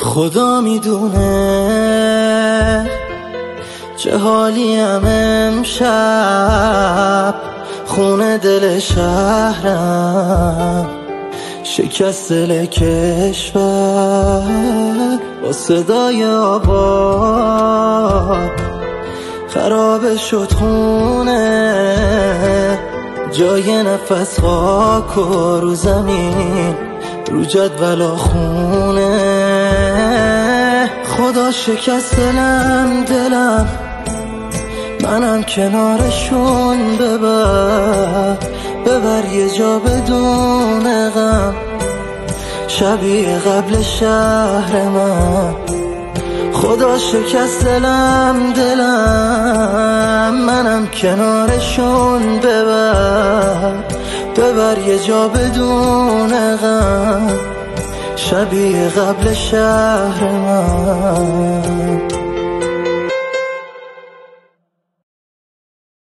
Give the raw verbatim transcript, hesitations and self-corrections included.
خدا میدونه چه حالیم امشب، خونه دل شهرم، شکست دل کشور، با صدای آباد خراب شد خونه، جای نفس خاک و رو زمین، رو جدول خونه. خدا شکست دلم دلم، منم کنارشون، ببر ببر یه جا بدون غم، شبیه قبل شهر من. خدا شکست دلم دلم، منم کنارشون، ببر ببر یه جا بدون غم، شبیه قبل شهر من.